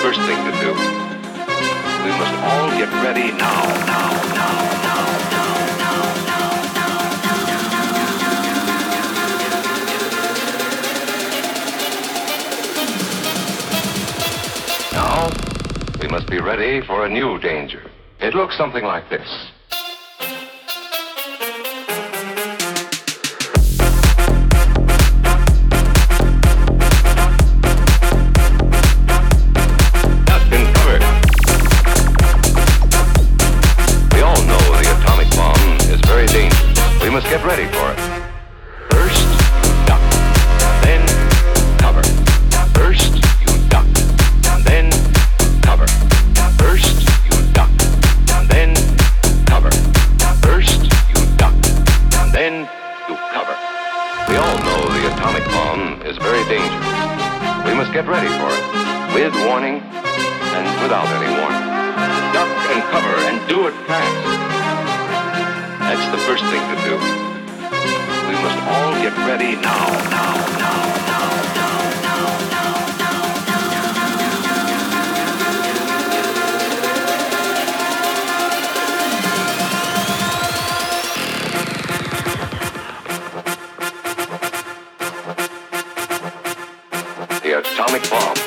first thing to do. We must all get ready Now, we must be ready for a new danger. It looks something like this. We must get ready for it. First, duck, then cover. First, you duck, then cover. First, you duck, then cover. First, you duck, then you cover. We all know the atomic bomb is very dangerous. We must get ready for it, with warning and without any warning. Duck and cover and do it fast. That's the first thing to do. We must all get ready now. The atomic bomb